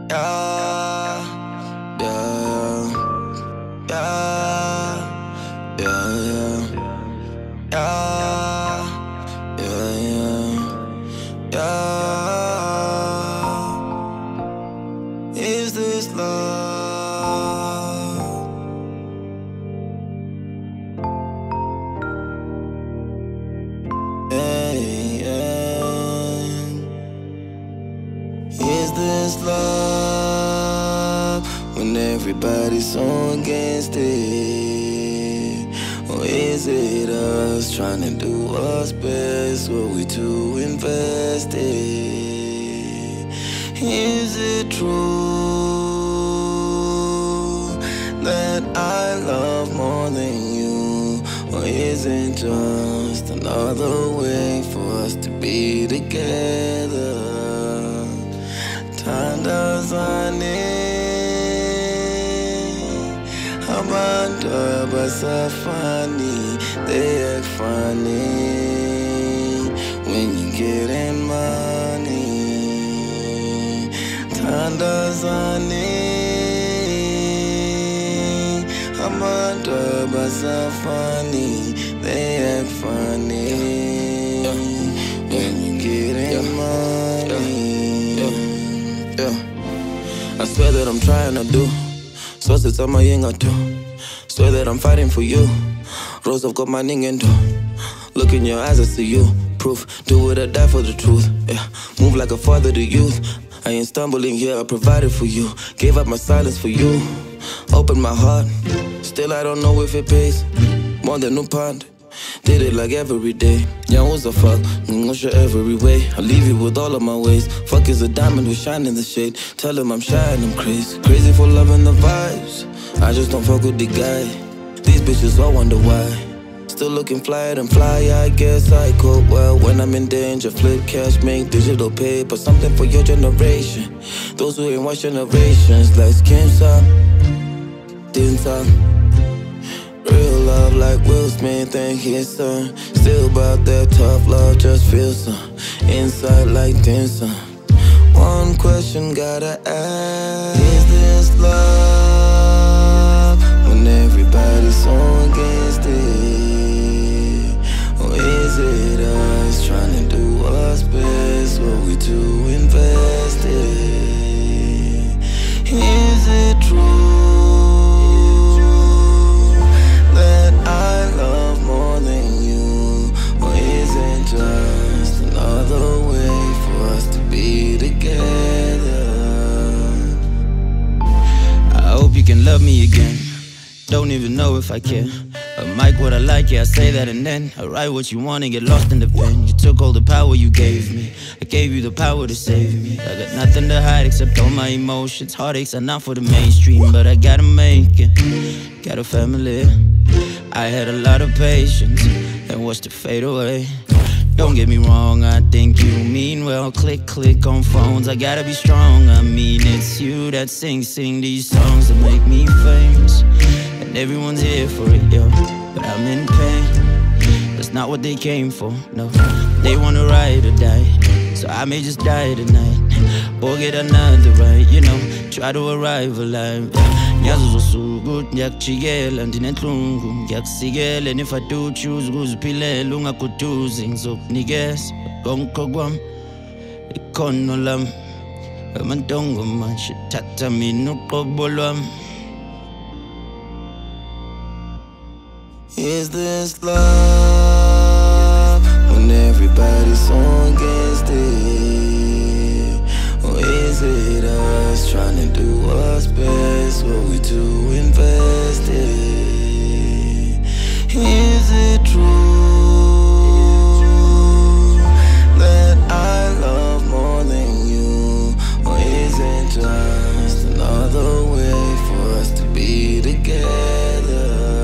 Yeah, yeah, yeah, yeah, yeah, yeah, yeah, yeah. Is this love? Yeah, yeah. Is this love when everybody's so against it? Or is it us trying to do what's best? Were we too invested? Is it true that I love more than you? Or is it just another way for us to be together? Tandazane abantu abasafani, they act funny when you getting money. Tandazane abantu abasafani, they act funny when you getting money. I swear that I'm trying to do so it's on my yin too. Swear that I'm fighting for you. Rose of got my ning into. Look in your eyes, I see you. Proof, do it or die for the truth. Yeah, move like a father to youth. I ain't stumbling here, I provided for you. Gave up my silence for you. Opened my heart. Still I don't know if it pays. More than no pond. Did it like every day. Yeah, what's the fuck? Ngosha every way. I'll leave you with all of my ways. Fuck is a diamond, we shine in the shade. Tell him I'm shy and I'm crazy. Crazy for loving the vibes. I just don't fuck with the guy. These bitches all wonder why. Still looking flyer than fly, I guess I cope well when I'm in danger. Flip cash, make digital paper. Something for your generation. Those who ain't watch generations. Like skin some, din some. Real love like Will Smith and his son. Still about that tough love, just feel some inside like dim sum. One question gotta ask: is this love when everybody's so against it? Or is it us trying to do what's best? Were we too invested? Is it true that I love more than you? Or is it just another way for us to be together? I hope you can love me again. Don't even know if I can. I mic what I like, yeah, I say that and then I write what you want and get lost in the pen. You took all the power you gave me. I gave you the power to save me. I got nothing to hide except all my emotions. Heartaches are not for the mainstream, but I gotta make it. Got a family. I had a lot of patience and watched it fade away. Don't get me wrong, I think you mean well. Click, click on phones, I gotta be strong. I mean, it's you that sing these songs that make me famous. And everyone's here for it, yo, but I'm in pain. That's not what they came for, no. They wanna ride or die, so I may just die tonight. Or get another ride, you know, try to arrive alive. Ngiyazi uzosuka uthi ngiyakujikela ndinenhlungu ngiyakusikela, and if I do choose ukuziphilela ungaguduzi ngizokunikeza konke kwami ikhono lami amantongo manje thatha mina uqobo lwami. Is this love when everybody's so against it? Or is it us trying to do what's best? Were we too invested? Is it true that I love more than you? Or is it just another way for us to be together?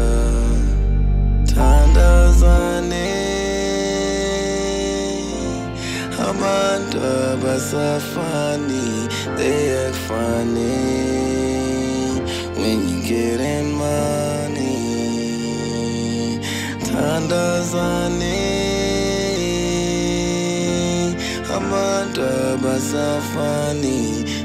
Tandazane abantu abasafani, they act funny when you getting money. Tandazane abantu abasafani,